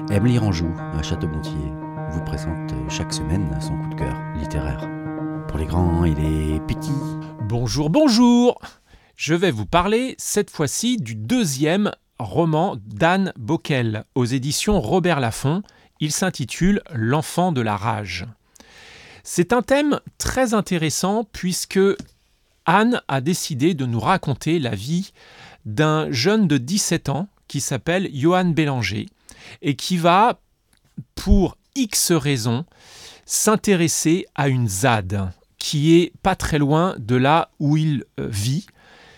Emily Ranjou, à Château-Gontier, vous présente chaque semaine son coup de cœur littéraire. Pour les grands et les petits. Bonjour, bonjour! Je vais vous parler cette fois-ci du deuxième roman d'Anne Bockel aux éditions Robert Laffont. Il s'intitule « L'enfant de la rage ». C'est un thème très intéressant puisque Anne a décidé de nous raconter la vie d'un jeune de 17 ans qui s'appelle Johan Bélanger et qui va, pour X raisons, s'intéresser à une ZAD qui est pas très loin de là où il vit.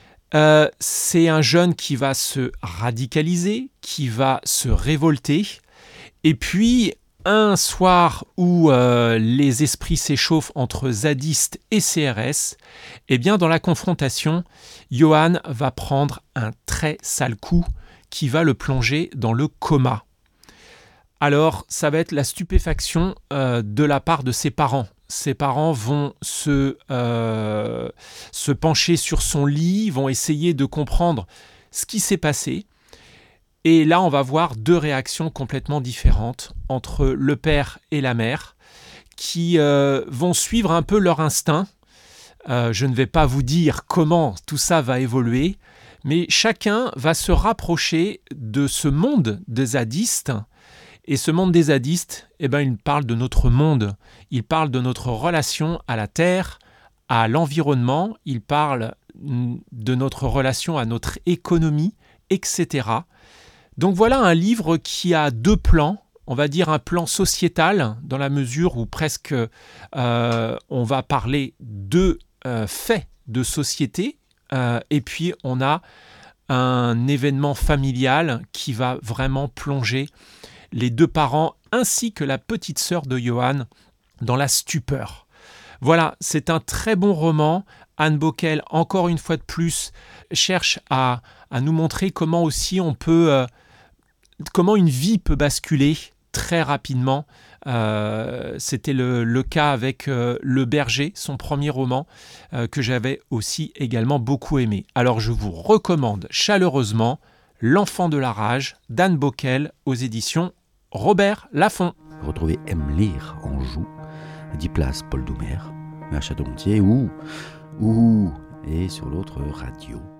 C'est un jeune qui va se radicaliser, qui va se révolter. Et puis, un soir où les esprits s'échauffent entre zadistes et CRS, eh bien, dans la confrontation, Johan va prendre un très sale coup qui va le plonger dans le coma. Alors, ça va être la stupéfaction de la part de ses parents. Ses parents vont se pencher sur son lit, vont essayer de comprendre ce qui s'est passé. Et là, on va voir deux réactions complètement différentes entre le père et la mère qui vont suivre un peu leur instinct. Je ne vais pas vous dire comment tout ça va évoluer, mais chacun va se rapprocher de ce monde des zadistes. Et ce monde des zadistes, il parle de notre monde. Il parle de notre relation à la terre, à l'environnement. Il parle de notre relation à notre économie, etc. Donc voilà un livre qui a deux plans. On va dire un plan sociétal, dans la mesure où presque on va parler de faits de société. Et puis on a un événement familial qui va vraiment plonger les deux parents ainsi que la petite sœur de Johan dans la stupeur. Voilà, c'est un très bon roman. Anne Bockel, encore une fois de plus, cherche à nous montrer comment aussi on peut, comment une vie peut basculer très rapidement. C'était le cas avec Le Berger, son premier roman, que j'avais aussi également beaucoup aimé. Alors je vous recommande chaleureusement L'enfant de la rage d'Anne Bockel aux éditions Robert Laffont. Retrouvez Emily Ranjou, 10 places Paul Doumer, à Château-Gontier ou et sur l'autre radio.